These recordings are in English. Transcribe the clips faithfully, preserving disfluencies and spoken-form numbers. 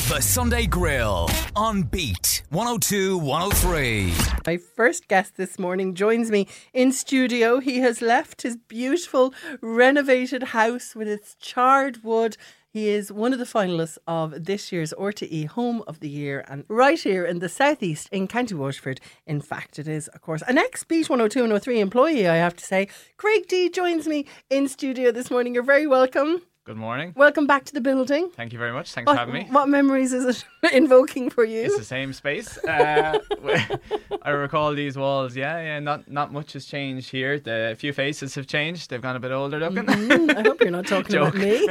The Sunday Grill on Beat one oh two, one oh three. My first guest this morning joins me in studio. He has left his beautiful renovated house with its charred wood. He is one of the finalists of this year's R T E Home of the Year, and right here in the southeast in County Waterford. In fact, it is, of course, an ex-Beat one oh two, one oh three employee, I have to say. Craig D joins me in studio this morning. You're very welcome. Good morning. Welcome back to the building. Thank you very much. Thanks what, for having me. What memories is it invoking for you? It's the same space. Uh, I recall these walls. Yeah, yeah. Not not much has changed here. The a few faces have changed. They've gone a bit older looking. Mm-hmm. I hope you're not talking about me.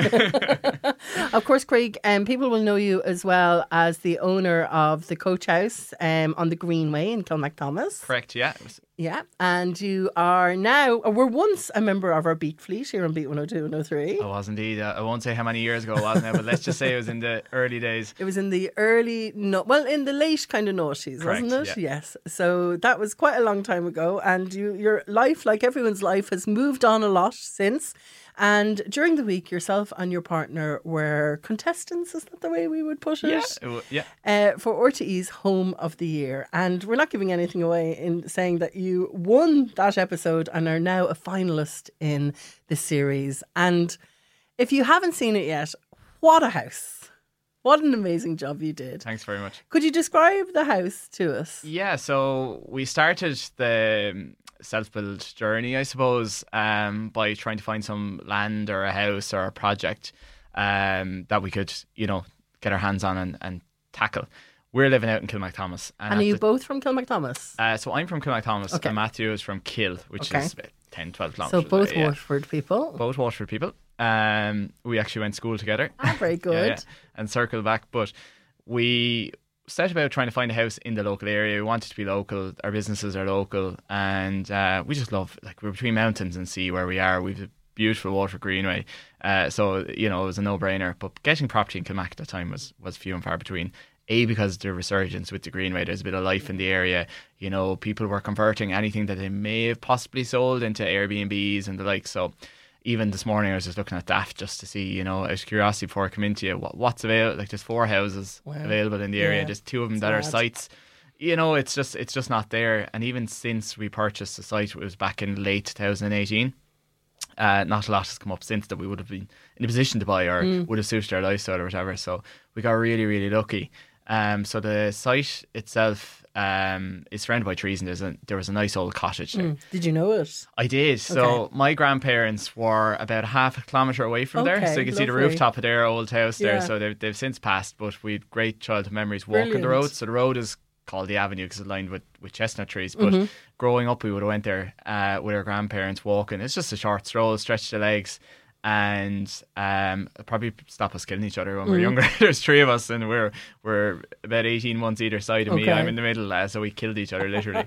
Of course, Craig, um, people will know you as well as the owner of the Coach House um, on the Greenway in Kilmacthomas. Correct, yeah. It was- Yeah, and you are now, or were once a member of our Beat fleet here on Beat one oh two, one oh three. I was indeed. Uh, I won't say how many years ago it was now, but let's just say it was in the early days. It was in the early, no, well, in the late kind of noughties, Correct, wasn't it? yeah. Yes. So that was quite a long time ago, and you, your life, like everyone's life, has moved on a lot since. And during the week, yourself and your partner were contestants, is that the way we would put it? Yeah, it w- yeah. Uh, for R T E's Home of the Year. And we're not giving anything away in saying that you won that episode and are now a finalist in the series. And if you haven't seen it yet, what a house. What an amazing job you did. Thanks very much. Could you describe the house to us? Yeah, so we started the self-build journey, I suppose, um, by trying to find some land or a house or a project um, that we could, you know, get our hands on and, and tackle. We're living out in Kilmacthomas. And, and are you the, both from Kilmacthomas? Uh, so I'm from Kilmacthomas, okay. And Matthew is from Kill, which okay. is about ten, twelve kilometres. So both away, Waterford yeah. people? Both Waterford people. Um, we actually went to school together. Ah, very good. yeah, yeah, and circled back. But we set about trying to find a house in the local area. We wanted to be local. Our businesses are local, and uh, we just love, like, we're between mountains and sea where we are. We've a beautiful Waterford Greenway, uh, so you know it was a no-brainer. But getting property in Kilmac at the time was was few and far between. A, because of the resurgence with the Greenway, there's a bit of life in the area. You know, people were converting anything that they may have possibly sold into Airbnbs and the like. So even this morning I was just looking at that just to see, you know, out of curiosity before I come into you, what, what's available. Like, there's four houses wow. available in the area. Yeah, there's two of them that mad. are sites. You know, it's just it's just not there. And even since we purchased the site, it was back in late twenty eighteen. Uh, not a lot has come up since that we would have been in a position to buy or mm. would have suited our lifestyle or whatever. So we got really, really lucky. Um, so the site itself um, is surrounded by trees, and there's a, there was a nice old cottage there. Mm. Did you know it? I did. So okay. my grandparents were about a half a kilometre away from okay, there, so you can lovely. see the rooftop of their old house there. Yeah. So they've, they've since passed, but we had great childhood memories walking Brilliant. the road. So the road is called the Avenue because it's lined with, with chestnut trees. But mm-hmm. growing up, we would have went there uh, with our grandparents walking. It's just a short stroll, stretch the legs. And um, probably stop us killing each other when mm. we're younger. There's three of us, and we're we're about eighteen months either side of okay. me. I'm in the middle, uh, so we killed each other literally.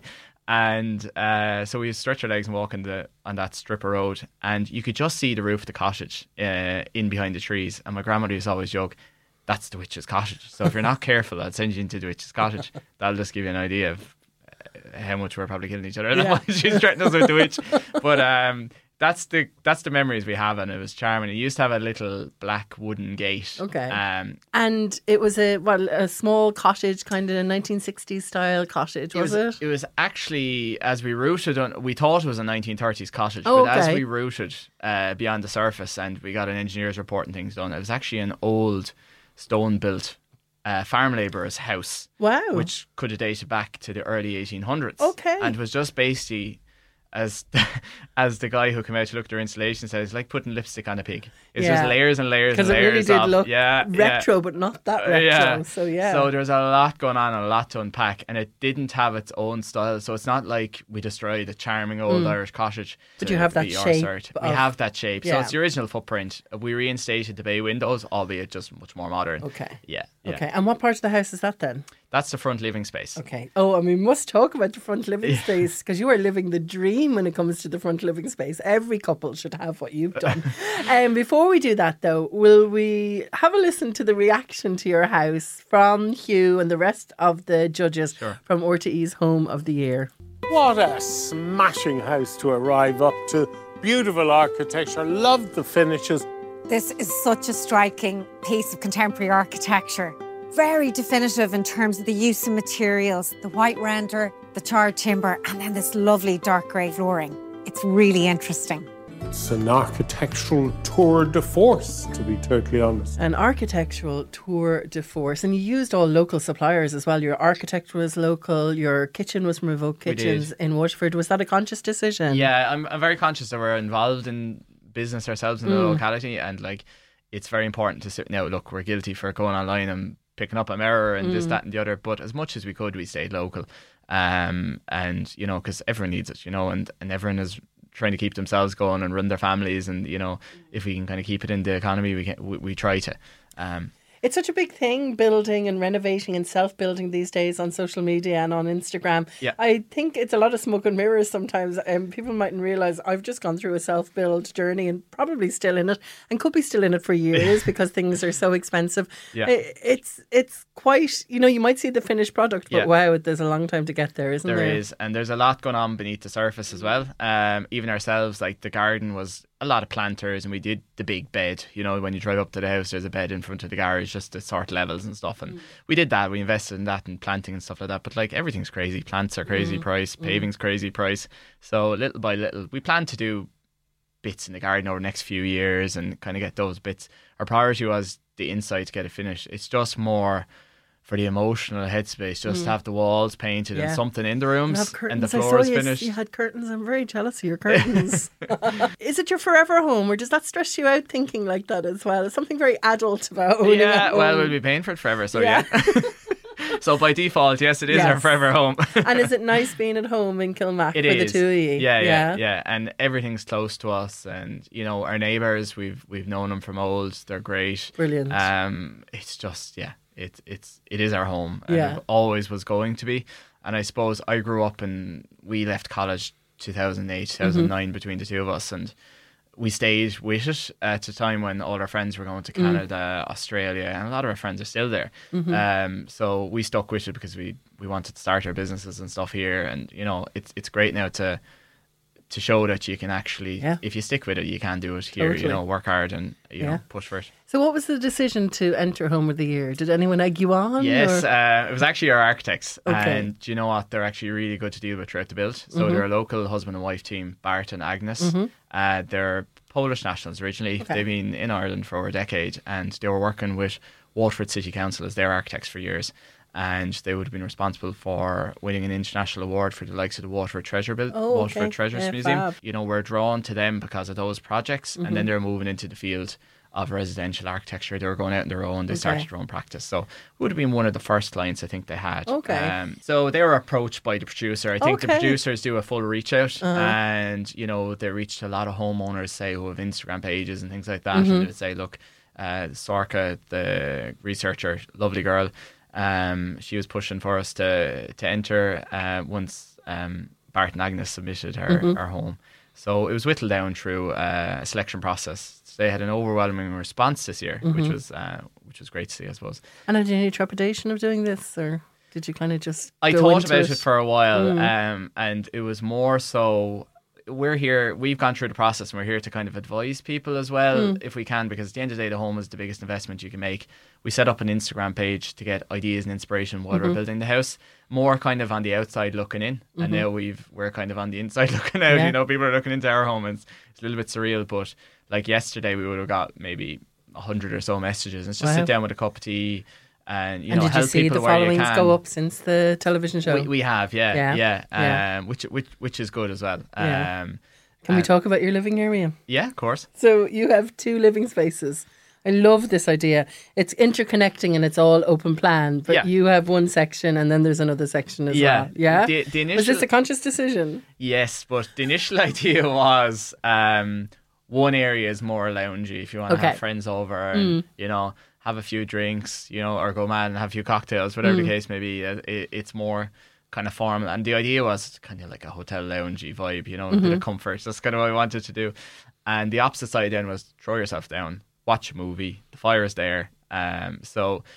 and uh, so we stretch our legs and walk in the on that strip of road, and you could just see the roof of the cottage uh, in behind the trees. And my grandmother used to always joke, "That's the witch's cottage." So if you're not careful, I'll send you into the witch's cottage. That'll just give you an idea of how much we're probably killing each other. Yeah. She's threatening us with the witch, but um. That's the that's the memories we have, and it was charming. It used to have a little black wooden gate. Okay. Um, and it was a well a small cottage, kind of a nineteen sixties style cottage, was it? Was, it? it was actually, as we routed on, we thought it was a nineteen thirties cottage, oh, but okay. as we routed uh, beyond the surface and we got an engineer's report and things done, it was actually an old stone built uh, farm labourer's house. Wow. Which could have dated back to the early eighteen hundreds. Okay. And was just basically, as the, as the guy who came out to look at their installation said, it's like putting lipstick on a pig. It's yeah. just layers and layers and layers. Because it really did of, look yeah, retro, yeah. but not that retro. Uh, yeah. So yeah. So there's a lot going on and a lot to unpack, and it didn't have its own style. So it's not like we destroyed a charming old mm. Irish cottage. But you have that shape. We have that shape. Yeah. So it's the original footprint. We reinstated the bay windows, albeit just much more modern. Okay. Yeah. yeah. Okay. And what part of the house is that then? That's the front living space. Okay. Oh, and we must talk about the front living space, because you are living the dream when it comes to the front living space. Every couple should have what you've done. And um, before we do that, though, will we have a listen to the reaction to your house from Hugh and the rest of the judges sure. from R T E's Home of the Year? What a smashing house to arrive up to. Beautiful architecture. Love the finishes. This is such a striking piece of contemporary architecture. very definitive in terms of the use of materials, the white render, the charred timber, and then this lovely dark grey flooring. It's really interesting. It's an architectural tour de force, to be totally honest. An architectural tour de force. And you used all local suppliers as well. Your architect was local, your kitchen was from Revoke Kitchens in Waterford. Was that a conscious decision? Yeah, I'm, I'm very conscious that we're involved in business ourselves in the mm. locality, and like it's very important to sit now. Look, we're guilty for going online and picking up a mirror and mm. this, that, and the other. But as much as we could, we stayed local, um, and you know, because everyone needs it, you know, and and everyone is trying to keep themselves going and run their families, and you know, if we can kind of keep it in the economy, we can, we, we try to. Um, It's such a big thing, building and renovating and self-building these days on social media and on Instagram. Yeah. I think it's a lot of smoke and mirrors sometimes. Um, people mightn't realise I've just gone through a self-build journey and probably still in it and could be still in it for years because things are so expensive. Yeah. It, it's it's quite, you know, you might see the finished product, but yeah. wow, there's a long time to get there, isn't there? There is, and there's a lot going on beneath the surface as well. Um, even ourselves, like the garden was a lot of planters, and we did the big bed. You know, when you drive up to the house, there's a bed in front of the garage just to sort levels and stuff. And mm. we did that. We invested in that and planting and stuff like that. But like everything's crazy. Plants are crazy mm. price. Paving's mm. crazy price. So little by little, we plan to do bits in the garden over the next few years and kind of get those bits. Our priority was the inside to get it finished. It's just more for the emotional headspace, just mm. to have the walls painted yeah. and something in the rooms and, and the floors finished. You had curtains. I'm very jealous of your curtains. Is it your forever home, or does that stress you out thinking like that as well? There's something very adult about owning yeah, a home. Well, we'll be paying for it forever, so yeah. yeah. So by default, yes, it is yes. our forever home. And is it nice being at home in Kilmac it for is. the two of you? Yeah, yeah, yeah, yeah. And everything's close to us, and you know our neighbours. We've we've known them from old. They're great. Brilliant. Um, it's just yeah. It it's it is our home, and yeah. it always was going to be. And I suppose I grew up and we left college two thousand eight, two thousand nine mm-hmm. between the two of us, and we stayed with it at a time when all our friends were going to Canada, mm. Australia, and a lot of our friends are still there. Mm-hmm. Um, so we stuck with it because we we wanted to start our businesses and stuff here, and you know it's it's great now to. to show that you can actually, yeah. if you stick with it, you can do it here, totally. You know, work hard and, you yeah. know, push for it. So what was the decision to enter Home of the Year? Did anyone egg you on? Yes, uh, it was actually our architects. Okay. And do you know what? They're actually really good to deal with throughout the build. So mm-hmm. they're a local husband and wife team, Bart and Agnes. Mm-hmm. Uh, they're Polish nationals originally. Okay. They've been in Ireland for over a decade, and they were working with Waterford City Council as their architects for years. And they would have been responsible for winning an international award for the likes of the Waterford Treasure Bill, oh, Waterford okay. Treasures yeah, Museum. Fab. You know, we're drawn to them because of those projects, mm-hmm. and then they're moving into the field of residential architecture. They were going out on their own. They okay. started their own practice. So it would have been one of the first clients I think they had. Okay. Um, so they were approached by the producer. I think okay. the producers do a full reach out, uh-huh. and you know they reached a lot of homeowners, say, who have Instagram pages and things like that, mm-hmm. and they would say, look, uh, Sorka, the researcher, lovely girl. Um, she was pushing for us to to enter uh, once um, Bart and Agnes submitted her, mm-hmm. her home. So it was whittled down through uh, a selection process. So they had an overwhelming response this year, mm-hmm. which was uh, which was great to see, I suppose. And had you any trepidation of doing this, or did you kind of just I go thought into about it? it for a while, mm. um, and it was more so... We're here, we've gone through the process, and we're here to kind of advise people as well, mm. if we can, because at the end of the day, the home is the biggest investment you can make. We set up an Instagram page to get ideas and inspiration while mm-hmm. we're building the house, more kind of on the outside looking in, mm-hmm. and now we've we're kind of on the inside looking out. Yeah. You know, people are looking into our home, and it's, it's a little bit surreal. But like yesterday, we would have got maybe a hundred or so messages, and it's just wow. sit down with a cup of tea. And you and know, did help you see people the where you followings can. go up since the television show? We, we have, yeah, yeah, yeah, yeah. Um, yeah. which which which is good as well. Yeah. Um, Can we talk about your living area? Yeah, of course. So you have two living spaces. I love this idea. It's interconnecting and it's all open plan, but yeah. you have one section and then there's another section as yeah. well. Yeah. The, the initial, was this a conscious decision? Yes, but the initial idea was um, one area is more loungy if you want to okay. have friends over and, mm. you know, have a few drinks, you know, or go mad and have a few cocktails, whatever mm. the case may be. It, it's more kind of formal, and the idea was kind of like a hotel loungy vibe, you know, mm-hmm. a bit of comfort. That's kind of what I wanted to do. And the opposite side then was throw yourself down, watch a movie, the fire is there. Um, so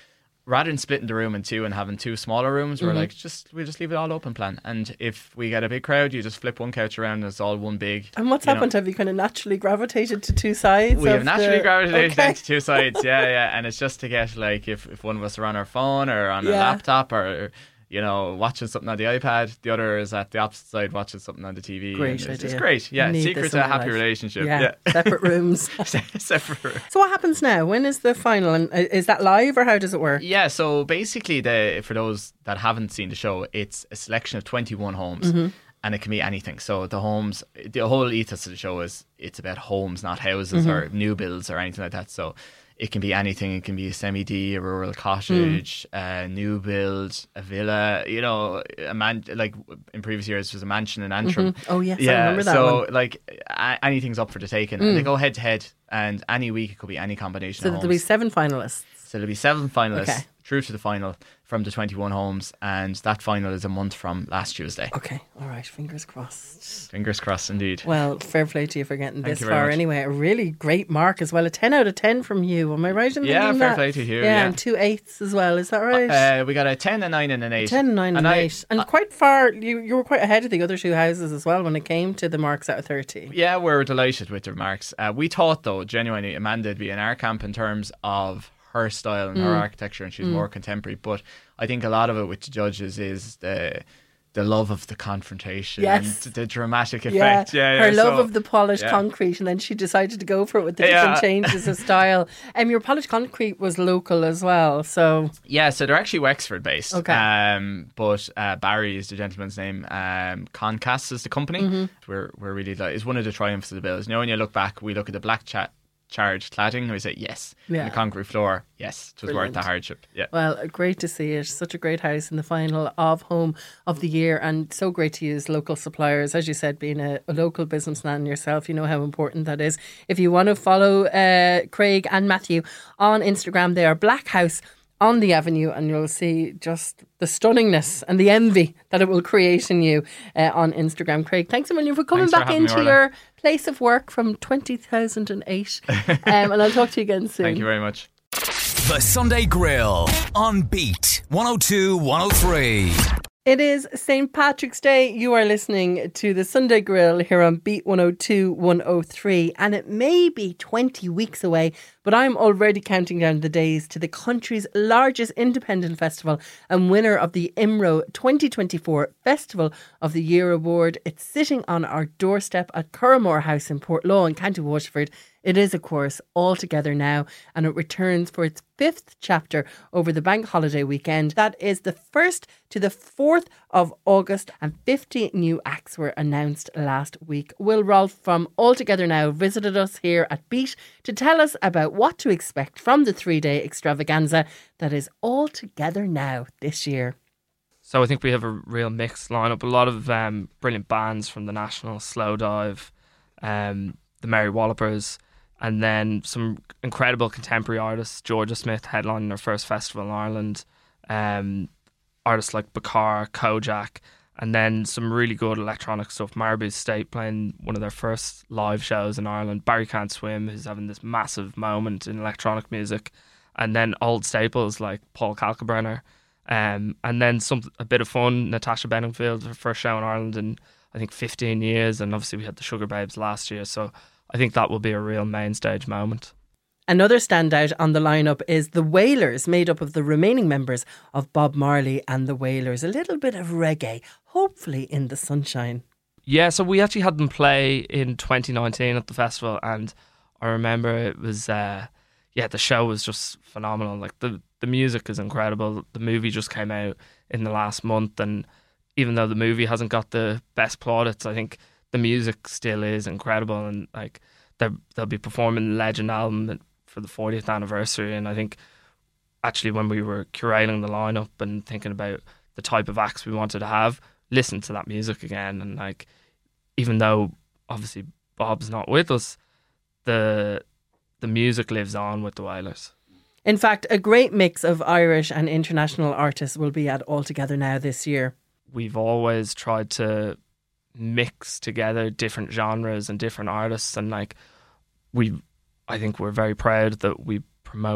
rather than splitting the room in two and having two smaller rooms, we're Mhm. like, just we just leave it all open plan. And if we get a big crowd, you just flip one couch around and it's all one big. And what's you know. happened? Have you kind of naturally gravitated to two sides? We of have naturally the... gravitated Okay. to two sides, yeah, yeah. And it's just to get, like, if, if one of us are on our phone or on a Yeah. laptop or, you know, watching something on the iPad, the other is at the opposite side watching something on the T V. Great and it's, it's idea. great, yeah. Need Secret this to in a my happy life. relationship. Yeah, Yeah. separate rooms. Separate room. So what happens now? When is the final? And uh, is that live or how does it work? Yeah, so basically, the for those that haven't seen the show, it's a selection of twenty-one homes. Mm-hmm. And it can be anything. So the homes, the whole ethos of the show is it's about homes, not houses Mm-hmm. or new builds or anything like that. So it can be anything. It can be a semi-D, a rural cottage, Mm. a new build, a villa. You know, a man like in previous years was a mansion in Antrim. Oh yes, I Yeah, remember that so one. like a- anything's up for the taking, and they go head to head. And any week it could be any combination So of there'll be homes. seven finalists. So there'll be seven finalists Okay. through to the final from the twenty-one homes, and that final is a month from last Tuesday. Okay, all right, fingers crossed. Fingers crossed, indeed. Well, fair play to you for getting Thank this you very far much. anyway. A really great mark as well. A ten out of ten from you. Am I right in Yeah, thinking fair that? play to you, Yeah, yeah. and two eights as well. Is that right? Uh, we got a ten, a nine, and an eight. ten, nine, and, I- eight. And quite far, you, you were quite ahead of the other two houses as well when it came to the marks out of thirty. Yeah, we're delighted with the remarks. Uh, we thought, though, genuinely, Amanda would be in our camp in terms of her style and her Mm. architecture, and she's more contemporary. But I think a lot of it with the judges is the the love of the confrontation Yes. and the dramatic Yeah, effect. Yeah, her yeah, love so- of the polished yeah. concrete, and then she decided to go for it with the Yeah. different changes of style. And um, your polished concrete was local as well, so Yeah, so they're actually Wexford based. Okay. Um, but uh, Barry is the gentleman's name. Um, Concast is the company. Mm-hmm. We're we're really like it's one of the triumphs of the bills. You know, when you look back, we look at the black chat charged cladding, and we say yes. Yeah. And the concrete floor, yes, it was Brilliant. worth the hardship. Yeah. well, great to see it. Such a great house in the final of Home of the Year, and so great to use local suppliers. As you said, being a, a local businessman yourself, you know how important that is. If you want to follow uh, Craig and Matthew on Instagram, they are Black House on the Avenue, and you'll see just the stunningness and the envy that it will create in you uh, on Instagram. Craig, thanks a million for coming Thanks for back having me, into Orla. your place of work from two thousand eight. um, and I'll talk to you again soon. Thank you very much. The Sunday Grill on Beat one oh two, one oh three. It is Saint Patrick's Day. You are listening to the Sunday Grill here on Beat one oh two, one oh three, and it may be twenty weeks away, but I'm already counting down the days to the country's largest independent festival and winner of the I M R O twenty twenty-four Festival of the Year award. It's sitting on our doorstep at Curramore House in Portlaw in County Waterford. It is, of course, all together now, and it returns for its fifth chapter over the bank holiday weekend. That is the first to the fourth of August, and fifty new acts were announced last week. Will Rolfe from All Together Now visited us here at Beat to tell us about what to expect from the three-day extravaganza that is All Together Now this year. So I think we have a real mixed lineup. A lot of um, brilliant bands from the National, Slowdive, um, the Merry Wallopers, and then some incredible contemporary artists. Georgia Smith headlining her first festival in Ireland. Um, artists like Bakar, Kojak, and then some really good electronic stuff. Marabou State playing one of their first live shows in Ireland. Barry Can't Swim, who's having this massive moment in electronic music. And then old staples like Paul Kalkbrenner. Um, and then some a bit of fun, Natasha Bedingfield, her first show in Ireland in I think fifteen years, and obviously we had the Sugar Babes last year, so I think that will be a real main stage moment. Another standout on the lineup is the Wailers, made up of the remaining members of Bob Marley and the Wailers. A little bit of reggae, hopefully in the sunshine. Yeah, so we actually had them play in twenty nineteen at the festival, and I remember it was uh, yeah, the show was just phenomenal. Like the the music is incredible. The movie just came out in the last month, and even though the movie hasn't got the best plaudits, I think the music still is incredible. And like they'll they'll be performing the Legend album for the fortieth anniversary, and I think actually when we were curating the lineup and thinking about the type of acts we wanted to have, listen to that music again. And like, even though obviously Bob's not with us, the the music lives on with the Wailers. In fact, a great mix of Irish and international artists will be at All Together Now this year. We've always tried to mix together different genres and different artists, and like we I think we're very proud that we promote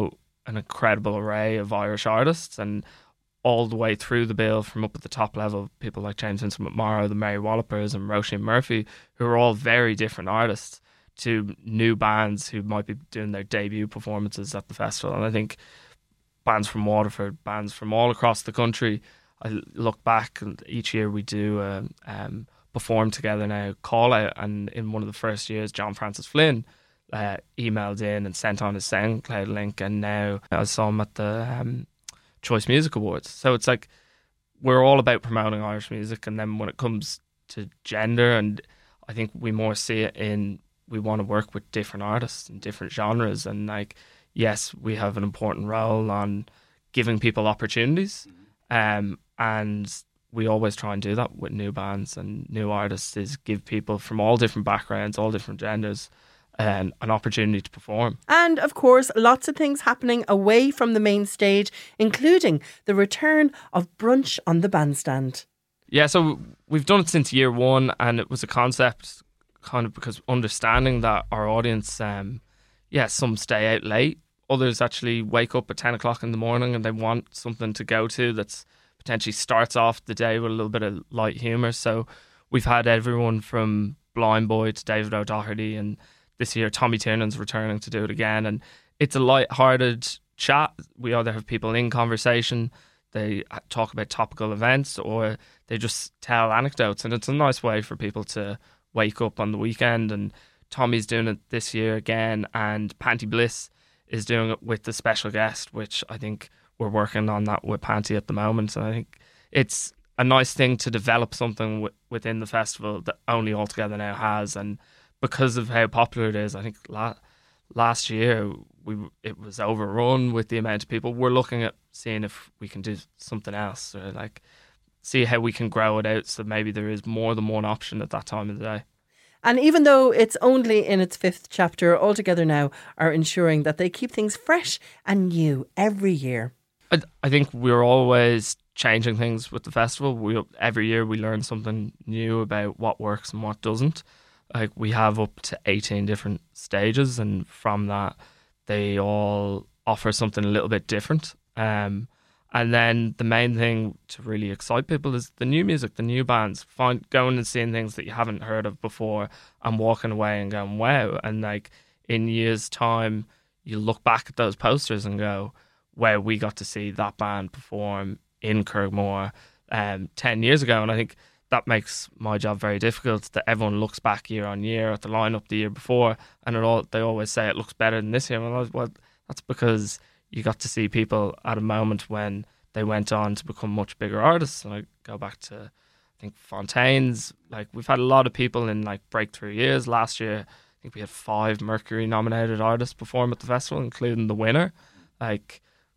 an incredible array of Irish artists, and all the way through the bill from up at the top level, people like James Vincent McMorrow, the Mary Wallopers and Roisin Murphy, who are all very different artists, to new bands who might be doing their debut performances at the festival. And I think bands from Waterford, bands from all across the country, I look back and each year we do a um, Perform Together Now call out, and in one of the first years John Francis Flynn uh, emailed in and sent on his SoundCloud link, and now I saw him at the um, Choice Music Awards. So it's like we're all about promoting Irish music, and then when it comes to gender, and I think we more see it in, we want to work with different artists and different genres, and like yes, we have an important role on giving people opportunities, um, and we always try and do that with new bands and new artists, is give people from all different backgrounds, all different genders, um, an opportunity to perform. And of course, lots of things happening away from the main stage, including the return of brunch on the bandstand. Yeah, so we've done it since year one, and it was a concept kind of because understanding that our audience, um, yeah, some stay out late, others actually wake up at ten o'clock in the morning and they want something to go to that's potentially starts off the day with a little bit of light humour. So we've had everyone from Blind Boy to David O'Doherty, and this year Tommy Tiernan's returning to do it again. And it's a light-hearted chat. We either have people in conversation, they talk about topical events, or they just tell anecdotes. And it's a nice way for people to wake up on the weekend. And Tommy's doing it this year again, and Panty Bliss is doing it with the special guest, which I think we're working on that with Panty at the moment. And I think it's a nice thing to develop something w- within the festival that only All Together Now has. And because of how popular it is, I think la- last year we it was overrun with the amount of people. We're looking at seeing if we can do something else, or like see how we can grow it out so maybe there is more than one option at that time of the day. And even though it's only in its fifth chapter, All Together Now are ensuring that they keep things fresh and new every year. I, I think we're always changing things with the festival. We every year we learn something new about what works and what doesn't. Like we have up to eighteen different stages, and from that they all offer something a little bit different. Um, and then the main thing to really excite people is the new music, the new bands. Find going and seeing things that you haven't heard of before, and walking away and going, wow. And like in years' time, you look back at those posters and go, wow, we got to see that band perform in Kirkmore um, ten years ago. And I think that makes my job very difficult, that everyone looks back year on year at the lineup the year before, and it all they always say it looks better than this year. Well, well, that's because you got to see people at a moment when they went on to become much bigger artists. And I go back to, I think, Fontaine's. Like we've had a lot of people in like breakthrough years. Last year, I think we had five Mercury nominated artists perform at the festival, including the winner. Like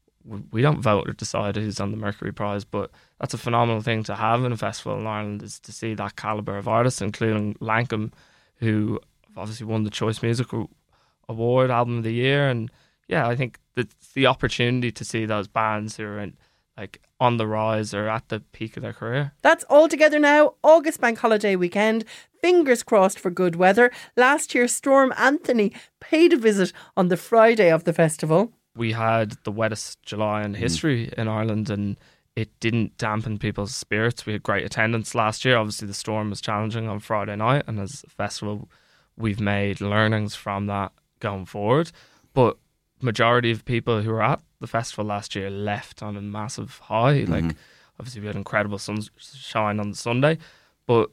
we don't vote or decide who's on the Mercury Prize, but that's a phenomenal thing to have in a festival in Ireland, is to see that calibre of artists, including Lankum, who obviously won the Choice Music Award Album of the Year. And yeah, I think it's the opportunity to see those bands who are in, like on the rise or at the peak of their career. That's All Together Now, August Bank Holiday weekend. Fingers crossed for good weather. Last year, Storm Anthony paid a visit on the Friday of the festival. We had the wettest July in history in Ireland, and it didn't dampen people's spirits. We had great attendance last year. Obviously, the storm was challenging on Friday night, and as a festival, we've made learnings from that going forward. But majority of people who were at the festival last year left on a massive high. Mm-hmm. Like, obviously, we had incredible sunshine on the Sunday, but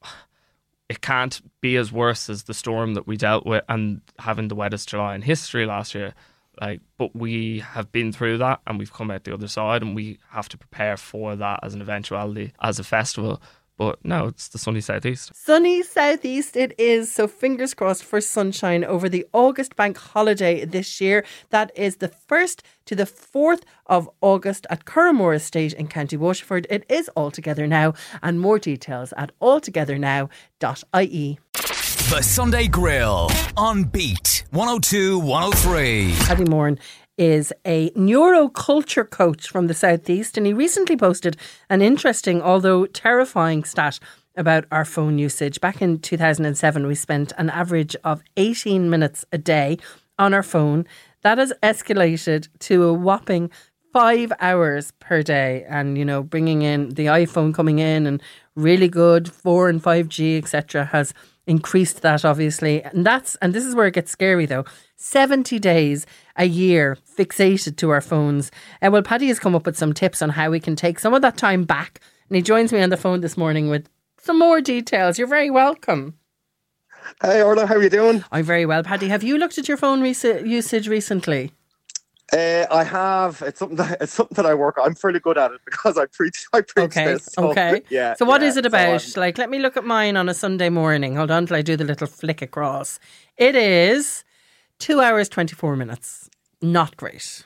it can't be as worse as the storm that we dealt with and having the wettest July in history last year. Like, but we have been through that and we've come out the other side, and we have to prepare for that as an eventuality as a festival. But no, it's the sunny southeast. Sunny southeast it is. So fingers crossed for sunshine over the August Bank Holiday this year. That is the first to the fourth of August at Curramore Estate in County Waterford. It is All Together Now, and more details at altogether now dot I E. The Sunday Grill on Beat one oh two one oh three. Paddy Moran is a neuroculture coach from the Southeast, and he recently posted an interesting, although terrifying, stat about our phone usage. Back in two thousand seven, we spent an average of eighteen minutes a day on our phone. That has escalated to a whopping five hours per day. And, you know, bringing in the iPhone coming in and really good four and five G, et cetera, has increased that, obviously. And that's, and this is where it gets scary though, seventy days a year fixated to our phones. Uh, well, Paddy has come up with some tips on how we can take some of that time back. And he joins me on the phone this morning with some more details. You're very welcome. Hey Orla, how are you doing? I'm very well, Paddy. Have you looked at your phone rec- usage recently? Uh, I have. It's something that it's something that I work on. I'm fairly good at it because I preach. I preach Okay, this. So, okay. Yeah. So what yeah, is it so about? I'm- like, let me look at mine on a Sunday morning. Hold on till I do the little flick across. It is two hours twenty-four minutes. Not great.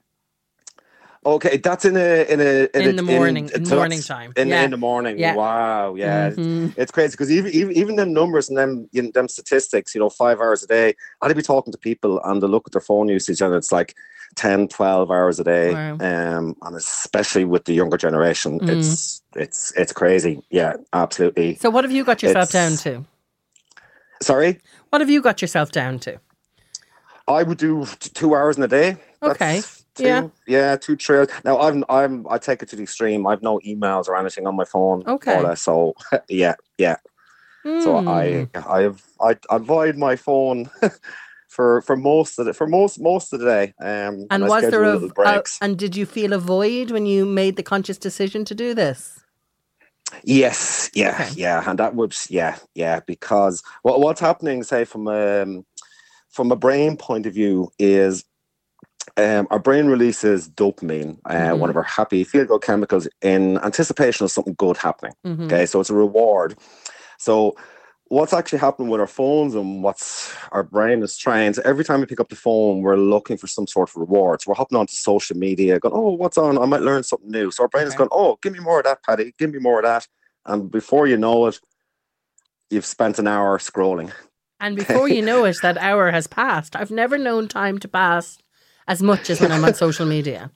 Okay, that's in a in a in, In a, the morning- in so morning that's time. In, Yeah. in the morning. Yeah. Wow. Yeah. Mhm. It's crazy because even, even even them numbers and them you know, them statistics. You know, five hours a day. I'd be talking to people and they look at their phone usage and it's like ten, twelve hours a day. Wow. Um, and especially with the younger generation, Mm. it's it's it's crazy. Yeah, absolutely. So what have you got yourself down It's- to? Sorry. What have you got yourself down to? I would do t- two hours in a day. That's Okay. Two, Yeah. yeah, two trails. Now I'm I'm I take it to the extreme. I've no emails or anything on my phone. Okay. Orla, so yeah, yeah. So Hmm. I I've I avoid my phone for for most of the for most most of the day. Um, And I was there schedule a, little a breaks? and did you feel a void when you made the conscious decision to do this? Yes, yeah, Okay. yeah, and that would, yeah, yeah, because what what's happening, say from um from a brain point of view, is um our brain releases dopamine, uh, Mhm. one of our happy feel good chemicals, in anticipation of something good happening. Mhm. Okay, so it's a reward. So what's actually happening with our phones and what's our brain is trying to, every time we pick up the phone, we're looking for some sort of reward. So we're hopping onto social media, going, oh, what's on? I might learn something new. So our brain is Okay. going, oh, give me more of that, Paddy. Give me more of that. And before you know it, you've spent an hour scrolling. And before you know it, that hour has passed. I've never known time to pass as much as when I'm on social media.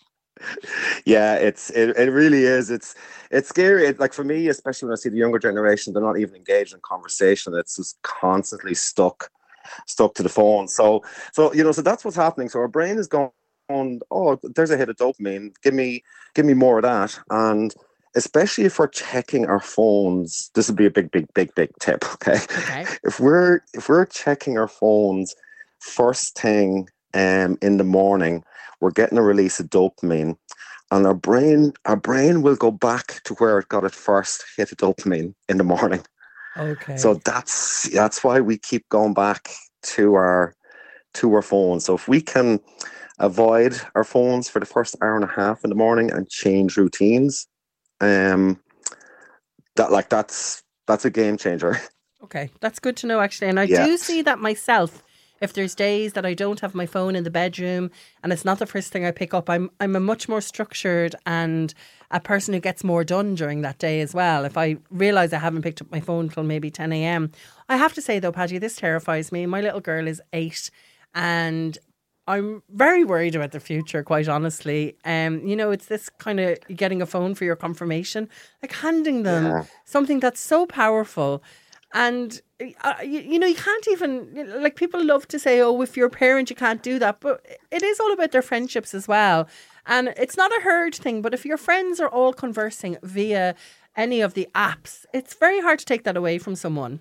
Yeah, it's it, it really is. It's it's scary. It, like for me, especially when I see the younger generation, they're not even engaged in conversation. It's just constantly stuck stuck to the phone. So so you know, so that's what's happening. So our brain is going, oh, there's a hit of dopamine. Give me give me more of that. And especially if we're checking our phones, this would be a big, big, big, big tip. Okay. Okay. If we're if we're checking our phones first thing um in the morning, we're getting a release of dopamine, and our brain our brain will go back to where it got its first hit of dopamine in the morning. Okay. So that's that's why we keep going back to our to our phones. So if we can avoid our phones for the first hour and a half in the morning and change routines, um that like that's that's a game changer. Okay, that's good to know, actually. And I Yeah. do see that myself. If there's days that I don't have my phone in the bedroom and it's not the first thing I pick up, I'm I'm a much more structured and a person who gets more done during that day as well. If I realise I haven't picked up my phone till maybe ten a.m. I have to say though, Paddy, this terrifies me. My little girl is eight and I'm very worried about the future, quite honestly. Um, you know, it's this kind of getting a phone for your confirmation, like handing them Yeah. something that's so powerful. And, uh, you, you know, you can't even, like, people love to say, oh, if you're a parent, you can't do that. But it is all about their friendships as well. And it's not a herd thing, but if your friends are all conversing via any of the apps, it's very hard to take that away from someone.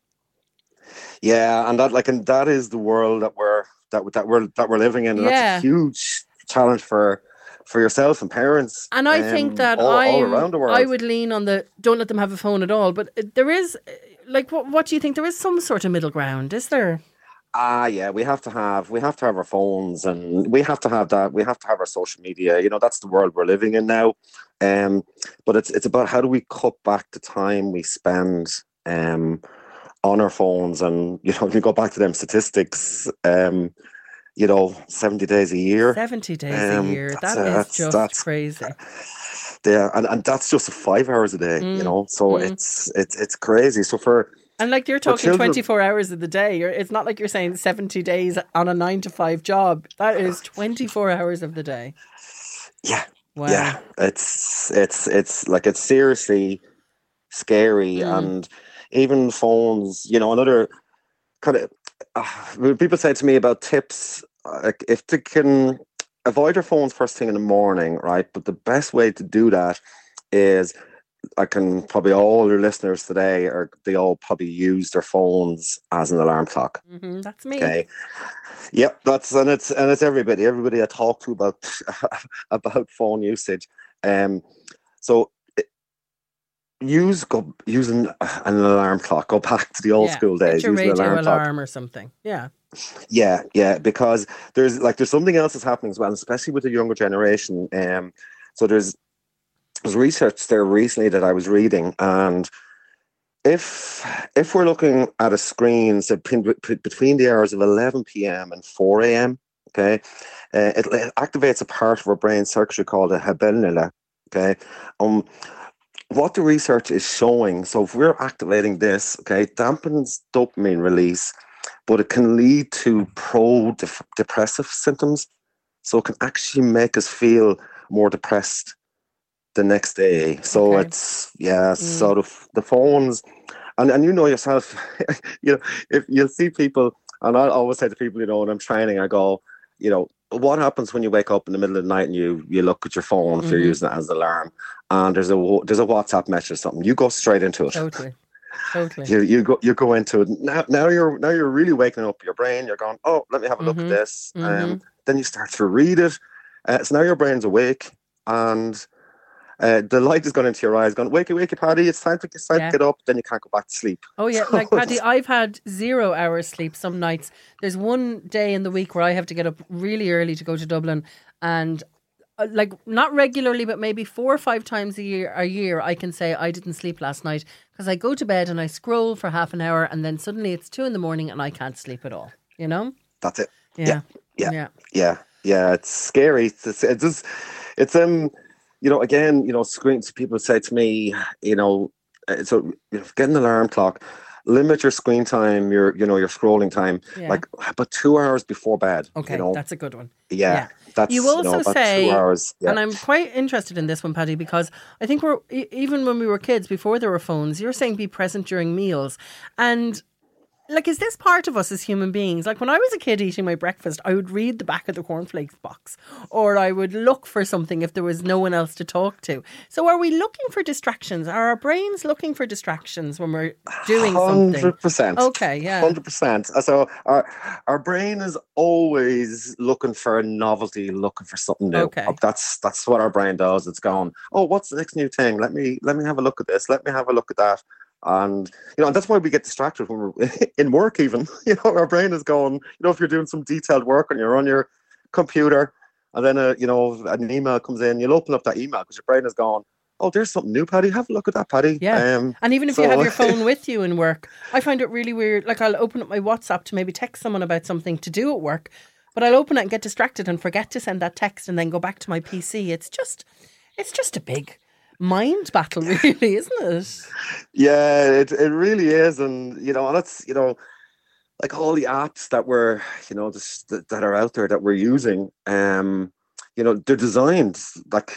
Yeah, and that like and that is the world that we're that that we're that we're living in, and Yeah. that's a huge challenge for for yourself and parents. And I um, think that all, I all around the world. I would lean on the don't let them have a phone at all. But there is, like, what, what do you think? There is some sort of middle ground, is there? Ah, yeah, we have to have we have to have our phones, and we have to have that. We have to have our social media. You know, that's the world we're living in now. Um, but it's it's about how do we cut back the time we spend um on our phones, and you know, if you go back to them statistics, um, you know, seventy days a year. seventy days Um, a year. that's That a- is that's- just that's- crazy. Yeah, and, and that's just five hours a day, Mm, you know. So mm. it's it's it's crazy. So for And like you're talking children- twenty-four hours of the day. You're, it's not like you're saying seventy days on a nine to five job. That is twenty-four hours of the day. yeah, Wow. yeah, it's it's it's like it's seriously scary, Mm. and even phones. You know, another kind of uh, when people say to me about tips like if they can avoid their phones first thing in the morning, right? But the best way to do that is, I can probably all your listeners today are they all probably use their phones as an alarm clock. Mm-hmm, that's me. Okay. Yep, that's and it's and it's everybody. Everybody I talk to about about phone usage. Um, so it, use go using an alarm clock. Go back to the old yeah. school days. Get your using radio an alarm, alarm clock. or something. Yeah. Yeah, yeah, because there's like there's something else that's happening as well, especially with the younger generation. Um, so there's there's research there recently that I was reading, and if if we're looking at a screen so between the hours of eleven p.m. and four a.m., okay, uh, it, it activates a part of our brain circuitry called a habenula. Okay, um, what the research is showing. So if we're activating this, okay, it dampens dopamine release, but it can lead to pro-depressive symptoms. So it can actually make us feel more depressed the next day. So Okay. it's, yeah, Mm. so the, the phones, and, and you know yourself, you know, if you'll see people, and I always say to people, you know, when I'm training, I go, you know, what happens when you wake up in the middle of the night and you you look at your phone if you're Mhm. using it as an alarm, and there's a wa- there's a WhatsApp message or something, you go straight into it. Totally. Totally. You you go you go into it now. Now you're now you're really waking up your brain. You're going, oh, let me have a look Mhm. at this. Um, Mhm. then you start to read it. Uh, so now your brain's awake, and uh, the light has gone into your eyes. Going, wakey, wakey, Paddy, it's time to it's time Yeah. to get up. Then you can't go back to sleep. Oh yeah, So like Paddy, it's- I've had zero hours sleep some nights. There's one day in the week where I have to get up really early to go to Dublin, and uh, like not regularly, but maybe four or five times a year. A year, I can say I didn't sleep last night because I go to bed and I scroll for half an hour, and then suddenly it's two in the morning and I can't sleep at all. You know? That's it. Yeah. Yeah. Yeah. Yeah, yeah, it's scary. It's it's just, it's um, you know, again, you know, screens. People say to me, you know, uh, so you know, get an alarm clock, limit your screen time, your you know, your scrolling time, Yeah. like about two hours before bed. Okay, you know, that's a good one. yeah, yeah. that's You you also know, about say, two hours. Yeah. and I'm quite interested in this one, Paddy, because I think we're e- even when we were kids, before there were phones, you're saying be present during meals, and like, is this part of us as human beings? Like when I was a kid eating my breakfast, I would read the back of the cornflakes box, or I would look for something if there was no one else to talk to. So are we looking for distractions? Are our brains looking for distractions when we're doing something? Hundred percent. Okay, yeah. Hundred percent. So our our brain is always looking for a novelty, looking for something new. Okay. That's that's what our brain does. It's going, oh, what's the next new thing? Let me let me have a look at this. Let me have a look at that. And you know, and that's why we get distracted when we're in work. Even you know, our brain is going. You know, if you're doing some detailed work and you're on your computer, and then a you know an email comes in, you'll open up that email because your brain is going, oh, there's something new, Paddy. Have a look at that, Paddy. Yeah. Um, And even if you so- have your phone with you in work, I find it really weird. Like I'll open up my WhatsApp to maybe text someone about something to do at work, but I'll open it and get distracted and forget to send that text and then go back to my P C. It's just, it's just a big mind battle, really, isn't it? Yeah, it it really is, and you know, and that's you know, like all the apps that we're you know just that, that are out there that we're using. Um, you know, they're designed like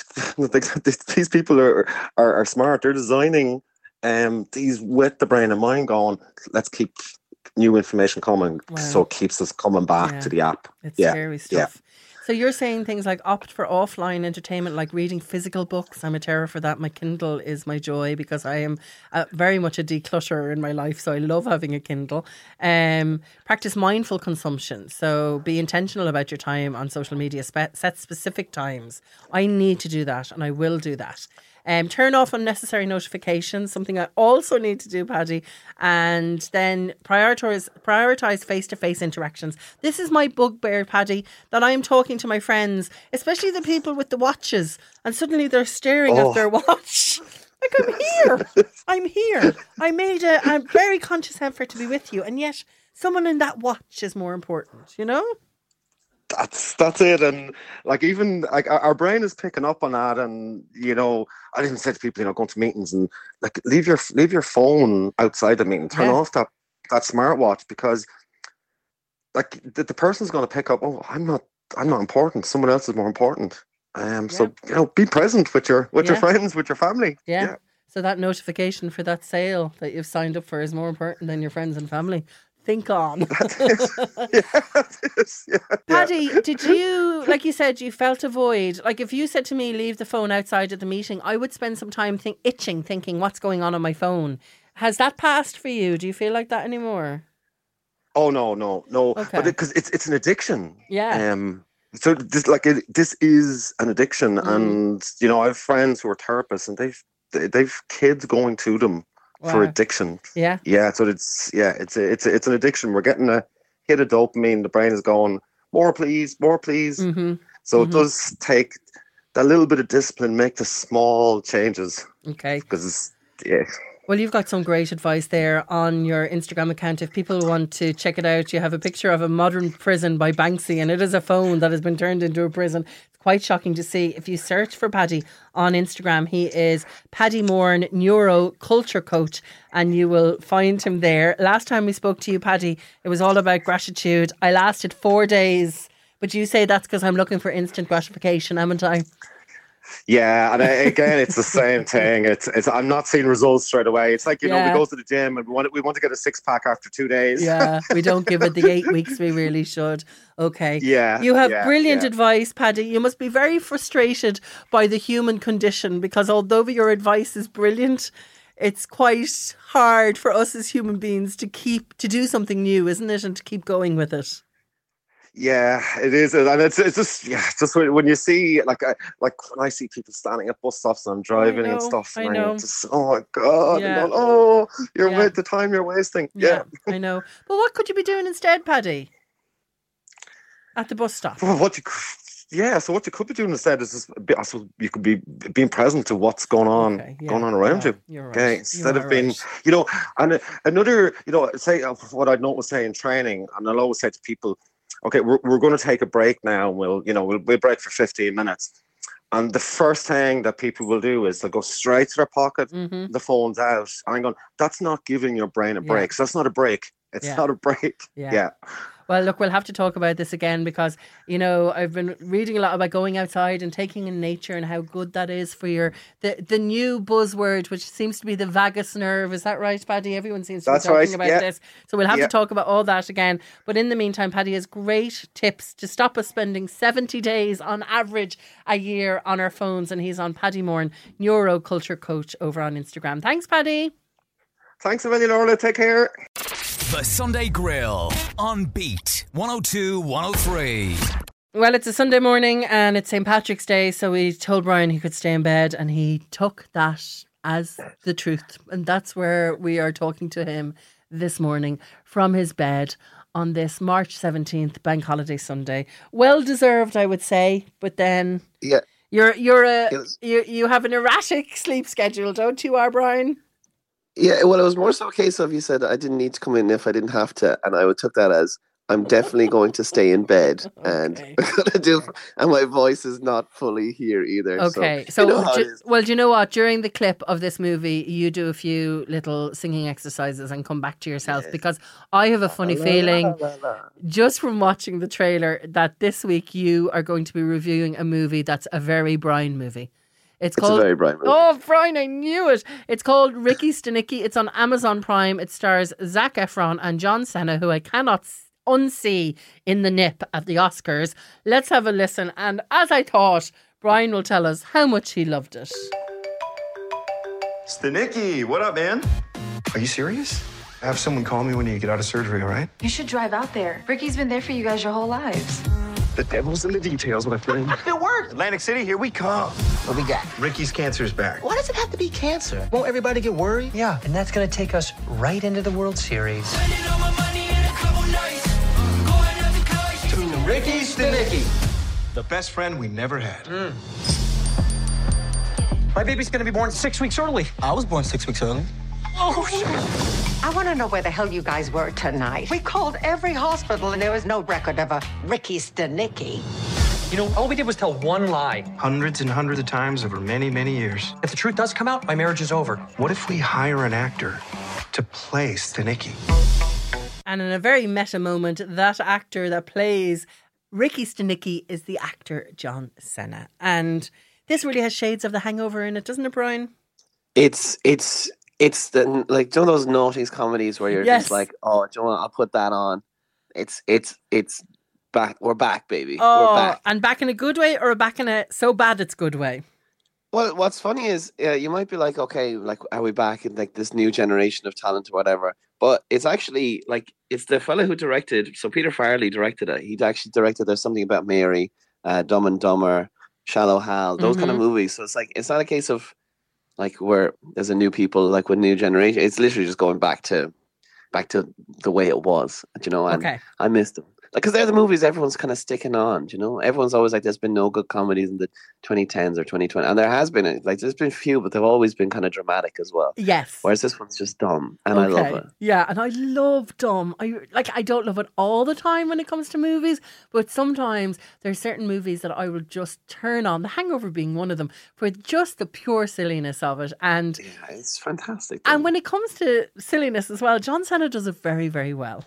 these people are, are are smart. They're designing um these with the brain in mind, going, let's keep new information coming, Wow. so it keeps us coming back Yeah. to the app. It's Yeah, scary yeah. stuff. So you're saying things like opt for offline entertainment, like reading physical books. I'm a terror for that. My Kindle is my joy because I am uh, very much a declutterer in my life. So I love having a Kindle. Um, practice mindful consumption. So be intentional about your time on social media. Spe- set specific times. I need to do that and I will do that. Um, turn off unnecessary notifications, something I also need to do, Paddy. And then prioritize prioritize face-to-face interactions. This is my bugbear, Paddy, that I'm talking to my friends, especially the people with the watches, and suddenly they're staring Oh. at their watch. Like, I'm here. I'm here. I made a, a very conscious effort to be with you, and yet someone in that watch is more important, you know? That's that's it, and like even like our, our brain is picking up on that, and you know, I even say to people, you know, going to meetings and like leave your leave your phone outside the meeting, turn Yeah. off that that smartwatch, because like the, the person's going to pick up, oh, I'm not I'm not important, someone else is more important. Um, so you know, be present with your with your Yeah. friends, with your family. Yeah. So that notification for that sale that you've signed up for is more important than your friends and family. think on. yeah, yeah, Paddy, did you, like you said, you felt a void? Like if you said to me, leave the phone outside at the meeting, I would spend some time think, itching, thinking, what's going on on my phone? Has that passed for you? Do you feel like that anymore? Oh no, no, no. Okay. But because it, it's it's an addiction. Yeah. Um. So this like it, this is an addiction, Mm. and you know I have friends who are therapists, and they've they- they've kids going to them for Wow. addiction. Yeah. Yeah. So it's yeah, it's a, it's a, it's an addiction. We're getting a hit of dopamine. The brain is going more, please, more, please. Mm-hmm. So Mhm. it does take that little bit of discipline, make the small changes Okay. because it's yeah. Well, you've got some great advice there on your Instagram account. If people want to check it out, you have a picture of a modern prison by Banksy, and it is a phone that has been turned into a prison. It's quite shocking to see. If you search for Paddy on Instagram, he is Paddy Moran, neuro culture coach, and you will find him there. Last time we spoke to you, Paddy, it was all about gratitude. I lasted four days, but you say that's because I'm looking for instant gratification, haven't I? Yeah, and I, again, it's the same thing. It's, it's. I'm not seeing results straight away. It's like you know, Yeah. we go to the gym and we want we want to get a six pack after two days. Yeah, we don't give it the eight weeks we really should. Okay. Yeah, You have yeah, brilliant yeah. advice, Paddy. You must be very frustrated by the human condition because although your advice is brilliant, it's quite hard for us as human beings to keep to do something new, isn't it? And to keep going with it. Yeah, it is, and it's it's just yeah, it's just when, when you see like I like when I see people standing at bus stops and I'm driving know, and stuff, I and know. I'm just oh my god, Yeah. and going, oh, you're Yeah. with the time you're wasting. Yeah. I know. But what could you be doing instead, Paddy? At the bus stop. Well, what you c- yeah, so what you could be doing instead is just, be- I suppose you could be being present to what's going on, Okay, yeah, going on around yeah, you. you're right. Okay, You instead are of being, right. you know, and uh, another, you know, say uh, what I'd always say in training, and I'll always say to people, okay, we're we're going to take a break now. And we'll, you know, we'll we'll break for fifteen minutes, and the first thing that people will do is they'll go straight to their pocket, Mhm. the phone's out, and I'm going, that's not giving your brain a Yeah. break. So that's not a break. It's Yeah. not a break. Yeah. yeah. Well, look, we'll have to talk about this again because, you know, I've been reading a lot about going outside and taking in nature and how good that is for your, the, the new buzzword, which seems to be the vagus nerve. Is that right, Paddy? Everyone seems to That's be talking right, about yeah. this. So we'll have Yeah. to talk about all that again. But in the meantime, Paddy has great tips to stop us spending seventy days on average a year on our phones. And he's on Paddy Moran, neuro culture coach over on Instagram. Thanks, Paddy. Thanks a million, Orla. Take care. The Sunday Grill on Beat one oh two, one oh three. Well, it's a Sunday morning and it's Saint Patrick's Day, so we told Brian he could stay in bed and he took that as the truth. And that's where we are talking to him this morning from his bed on this March seventeenth Bank Holiday Sunday. Well deserved, I would say, but then Yeah. you're you're a Yes. you you have an erratic sleep schedule, don't you, are Brian? Yeah, well, it was more so a case of you said I didn't need to come in if I didn't have to, and I would took that as I'm definitely going to stay in bed, and Okay. I'm gonna do. And my voice is not fully here either. Okay, so, so, you know how it ju- is. well, do you know what? During the clip of this movie, you do a few little singing exercises and come back to yourself because I have a funny feeling, La, la, la. just from watching the trailer, that this week you are going to be reviewing a movie that's a very Brian movie. It's It's called. a very bright movie. Oh, Brian, I knew it. It's called Ricky Stenicki. It's on Amazon Prime. It stars Zac Efron and John Cena, who I cannot s- unsee in the nip at the Oscars. Let's have a listen. And as I thought, Brian will tell us how much he loved it. Stanicki, what up, man? Are you serious? Have someone call me when you get out of surgery, all right? You should drive out there. Ricky's been there for you guys your whole lives. The devil's in the details, my friend. It worked. Atlantic City, here we come. What we got? Ricky's cancer's back. Why does it have to be cancer? Won't everybody get worried? Yeah, and that's gonna take us right into the World Series. To Ricky Stanicki, the best friend we never had. My baby's gonna be born six weeks early. I was born six weeks early. I want to know where the hell you guys were tonight. We called every hospital and there was no record of a Ricky Stenicki. You know, all we did was tell one lie. Hundreds and hundreds of times over many, many years. If the truth does come out, my marriage is over. What if we hire an actor to play Stanicki? And in a very meta moment, that actor that plays Ricky Stenicki is the actor John Cena. And this really has shades of The Hangover in it, doesn't it, Brian? It's it's It's the like you know those noughties comedies where you're Yes. just like, oh, do you know what? I'll put that on. It's it's it's back. We're back, baby. Oh, We're back. and back in a good way or back in a so bad it's good way? Well, what's funny is uh, you might be like, okay, like are we back in like this new generation of talent or whatever? But it's actually like it's the fellow who directed. So Peter Farrelly directed it. He actually directed There's Something About Mary, uh, Dumb and Dumber, Shallow Hal, those kind of Mhm. movies. So it's like it's not a case of like where there's a new people like with new generation. It's literally just going back to back to the way it was, you know. And Okay. I missed them. Like, because they're the movies everyone's kind of sticking on, you know? Everyone's always like, there's been no good comedies in the twenty tens or twenty twenty. And there has been, like, there's been few, but they've always been kind of dramatic as well. Yes. Whereas this one's just dumb, and I love it. Yeah, and I love dumb. I like I don't love it all the time when it comes to movies, but sometimes there's certain movies that I will just turn on. The Hangover being one of them, for just the pure silliness of it. And Yeah, it's fantastic. and when it comes to silliness as well, John Cena does it very, very well.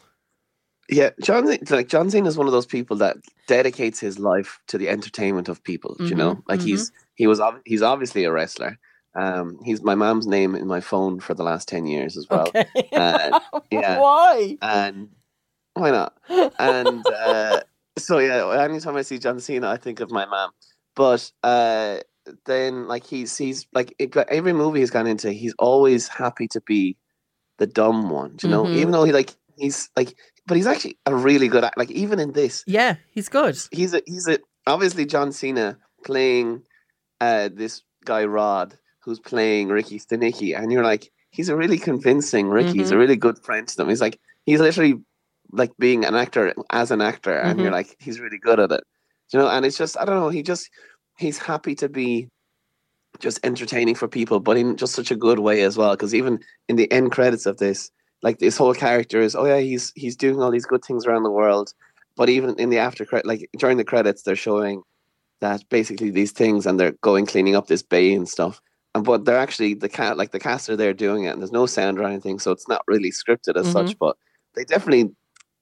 Yeah, John, like John Cena is one of those people that dedicates his life to the entertainment of people. do You know, Mhm, like he's he was ob- he's obviously a wrestler. Um, he's my mom's name in my phone for the last ten years as well. Okay. Uh, yeah, Why? and why not? And uh, so yeah, anytime I see John Cena, I think of my mom. But uh, then, like he's he's like it, every movie he's gone into, he's always happy to be the dumb one. do You know, Mhm. even though he like he's like, but he's actually a really good act. Like even in this, Yeah, he's good. he's a he's a obviously John Cena playing uh, this guy Rod, who's playing Ricky Stenicki, and you're like, he's a really convincing Ricky. He's a Mhm. really good friend to them. He's like, he's literally like being an actor as an actor, and you're Mhm. like, he's really good at it, you know. And it's just, I don't know, he just he's happy to be just entertaining for people, but in just such a good way as well. Because even in the end credits of this, like this whole character is, oh yeah, he's he's doing all these good things around the world, but even in the after credit, like during the credits, they're showing that basically these things, and they're going cleaning up this bay and stuff. And but they're actually the cat, like the cast are there doing it, and there's no sound or anything, so it's not really scripted as Mhm. such. But they definitely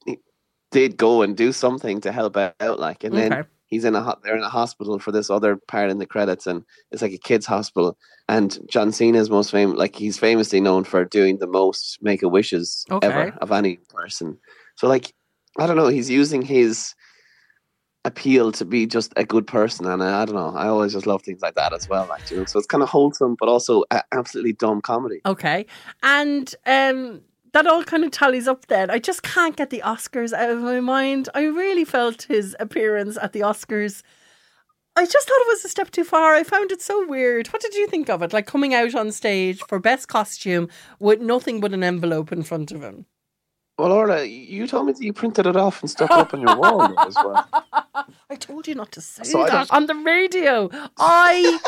did go and do something to help out, like. And then Okay. he's in a ho- they're in a hospital for this other part in the credits, and it's like a kids' hospital. And John Cena is most famous, like he's famously known for doing the most Make a Wishes Okay. ever of any person. So like, I don't know, he's using his appeal to be just a good person, and I, I don't know, I always just love things like that as well, like, you know. So it's kind of wholesome, but also a absolutely dumb comedy. Okay. And um, that all kind of tallies up then. I just can't get the Oscars out of my mind. I really felt his appearance at the Oscars, I just thought it was a step too far. I found it so weird. What did you think of it? Like coming out on stage for best costume with nothing but an envelope in front of him. Well, Orla, you told me that you printed it off and stuck it up on your wall as well. I told you not to say So I that don't- on the radio. I,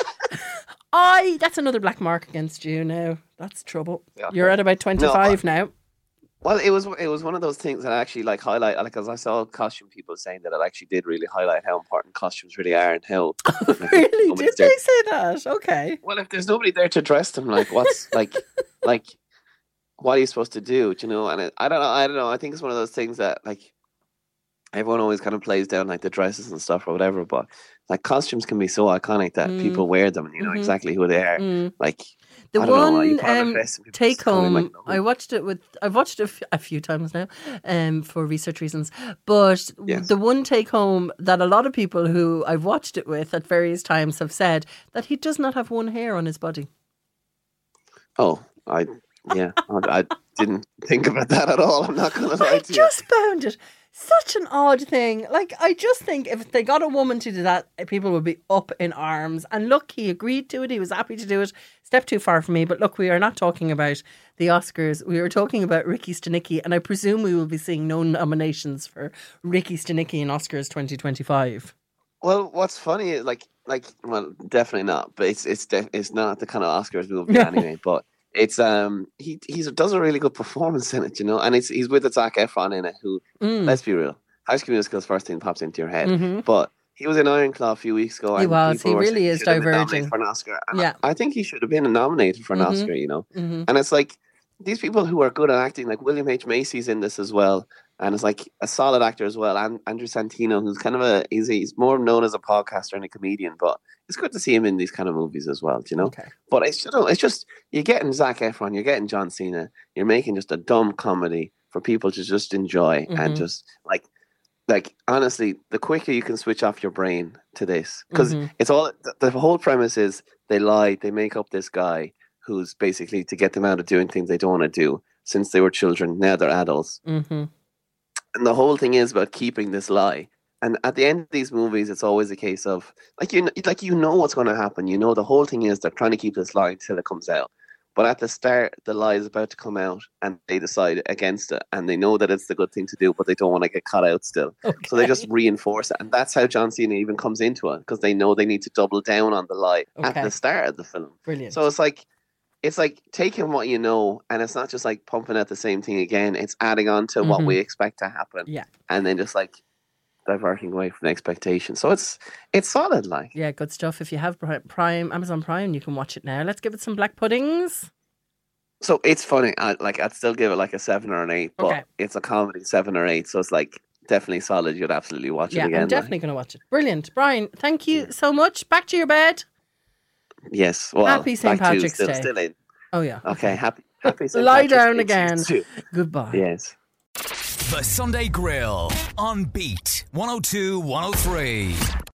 I, that's another black mark against you now. That's trouble. Yeah. You're at about twenty-five now. Well, it was it was one of those things that I actually like highlight, like, as I saw costume people saying that it actually did really highlight how important costumes really are and how. Like, Really? nobody's Did there- they say that? Okay. Well, if there's nobody there to dress them, like what's like, like, what are you supposed to do? Do you know? And it, I don't know. I don't know. I think it's one of those things that like everyone always kind of plays down like the dresses and stuff or whatever. But like costumes can be so iconic that Mm. people wear them and you know Mhm. exactly who they are. Mm. Like The I don't know, you one put on a um, dress and people take just call me, home, like, I watched it with, I've watched it a f- a few times now um, for research reasons, but Yes. the one take home that a lot of people who I've watched it with at various times have said that he does not have one hair on his body. Oh, I yeah, I, I didn't think about that at all. I'm not going to lie I to you. just found it such an odd thing. Like, I just think if they got a woman to do that, people would be up in arms. And look, he agreed to it. He was happy to do it. Step too far for me. But look, we are not talking about the Oscars. We are talking about Ricky Stenicki. And I presume we will be seeing no nominations for Ricky Stenicki in Oscars twenty twenty-five. Well, what's funny is like, like, well, definitely not. But it's it's def- it's not the kind of Oscars movie anyway. But it's um he he's does a really good performance in it, you know. And it's he's with Zac Efron in it, who Mm. let's be real, High School Musical is the first thing that pops into your head. Mhm. But he was in Iron Claw a few weeks ago. He and was. people He were really saying he is should have been diverging. nominated for an Oscar. And Yeah. I think he should have been nominated for an Mhm. Oscar, you know. Mhm. And it's like these people who are good at acting, like William H. Macy's in this as well. and it's like a solid actor as well. And Andrew Santino, who's kind of a he's, he's more known as a podcaster and a comedian, but it's good to see him in these kind of movies as well, you know. Okay. But it's you know, it's just you're getting Zac Efron, you're getting John Cena, you're making just a dumb comedy for people to just enjoy Mhm. and just like. Like, honestly, the quicker you can switch off your brain to this, because Mhm. it's all the, the whole premise is they lie, they make up this guy who's basically to get them out of doing things they don't want to do since they were children. Now they're adults. Mm-hmm. And the whole thing is about keeping this lie. And at the end of these movies, it's always a case of like you, kn- like you know what's going to happen. You know the whole thing is they're trying to keep this lie until it comes out. But at the start, the lie is about to come out, and they decide against it, and they know that it's the good thing to do, but they don't want to get caught out still. So they just reinforce it, and that's how John Cena even comes into it, because they know they need to double down on the lie at Okay. the start of the film. Brilliant. So it's like it's like taking what you know, and it's not just like pumping out the same thing again. It's adding on to what Mhm. we expect to happen, Yeah. and then just like diverting away from expectations. So it's it's solid, like. Yeah, good stuff. If you have Pri- Prime, Amazon Prime, you can watch it now. Let's give it some black puddings. So it's funny. I, like I'd still give it like a seven or an eight, but Okay. it's a comedy, seven or eight. So it's like definitely solid. You'd absolutely watch Yeah, it again. I'm definitely going to watch it. Brilliant. Brian, thank you so much. Back to your bed. like. Yes. Well, Happy Saint back to Patrick's still, Day. Still in. Oh, yeah. Okay. Happy. Happy. Saint Lie Patrick's down Day again. too. Goodbye. Yes. The Sunday Grill on Beat one oh two, one oh three.